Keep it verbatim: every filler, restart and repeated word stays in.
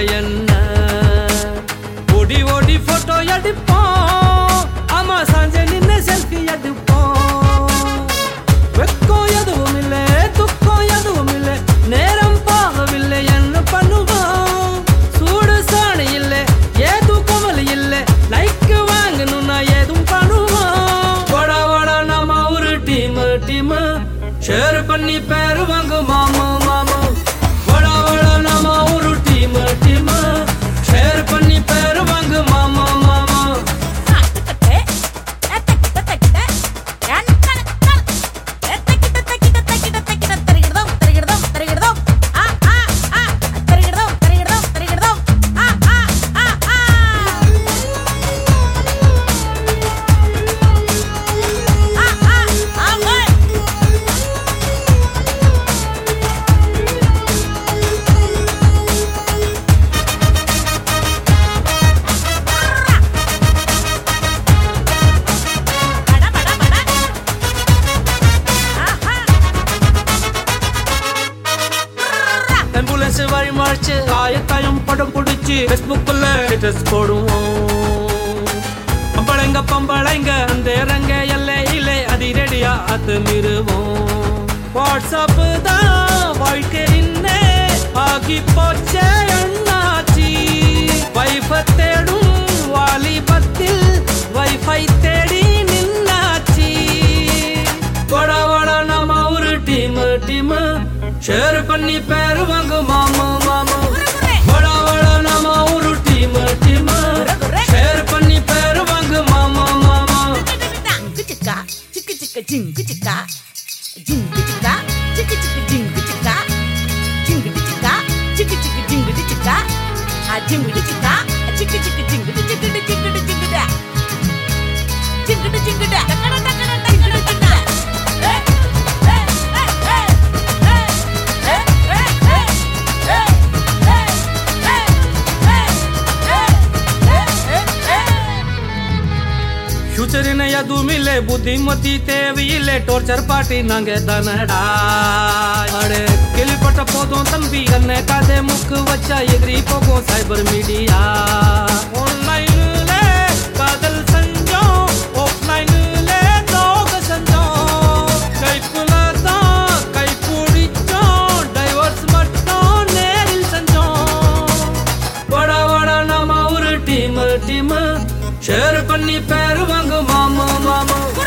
என்ன ஓடி ஓடி போட்டோ எடுப்போம் ஆமா சாஞ்சே நின்னு செல்ஃபி எடுப்போம் வெக்கம் எதுவும் இல்லை துக்கம் எதுவும் இல்லை நேரம் போகவில்லை என்ன பண்ணுவோம் சூடு சாணி இல்லை ஏதும் கவலை இல்லை லைக் வாங்கணும்னா ஏதும் பண்ணுவோம் வட வட நம்ம ஒரு டீம் டீம் ஷேர் பண்ணி பேரு வாங்க மாமா மாமா வட வட நம்ம ஒரு டீம் டீம் ஷேர் பண்ணி பேரு வாங்க மாமா மாமா ஆம்புலன்ஸ் வழி மார்ச்சு ஆயத்தாயம் படம் பிடிச்சி ஃபேஸ்புக்ல ஸ்டேட்டஸ் போடுவோம் பம்பளைங்க பம்பளைங்க அந்த ரங்க எல்லை இல்லை அதிரடியா அத்து மீறுவோம் வாட்ஸ்அப் தான் வாழ்க்கையின்னே ஆகி போச்சே அண்ணாச்சி வைஃப தேடும் வாலிபத்தில் வைஃபை தேடி நின்னாச்சி வட வட நம்ம ஒரு டீம் டீம் ஷேர் பண்ணி பேரு வாங்க மாமா மாமா வட வட நாம ஒரு டீம் டீம் ஷேர் பண்ணி பேரு வாங்க மாமா மாமா சிக்கா சிக்கு சிக்க ஜிங்கு சிக்கா ஜிங்கு சிக்கா சிக்கு சிக்கு ஜிங்கு சிக்கா ஜிங்கு சிக்கா சிக்கு சிக்கு ஜிங்கு சிக்கா ஆ ஜிங்கு சிக்கா சிக்கு சிக்கு ஜிங்கு சிக்கு ஜிங்கு ஜிங்குடா ஜிங்குடு ஜிங்குடா டக்கட டக்கட டக்கட டக்கட ಫ್ಯೂಚರಿನ ಯದುಮಿಲ್ಲೆ ಬುದ್ಧಿಮತಿ தேவையில்லை டார்ச்சர் பாட்டி நாங்க தானடா அடே கேள்விப்பட்ட போதும் தம்பி கண்ணே காதே முக்கு வச்சா எதிரி போகும் சைபர் மீடியா ஆன்லைன்ல காதல் செஞ்சோம் ஆஃப்லைன்ல தோக செஞ்சோம் கைப்புல தான் கை பிடிச்சோம் டைவர்ஸ் மட்டும் நேரில் செஞ்சோம் வட வட நாம ஒரு டீம் டீம் ஷேர் பண்ணி பேரு வாங்க மாமா மாமா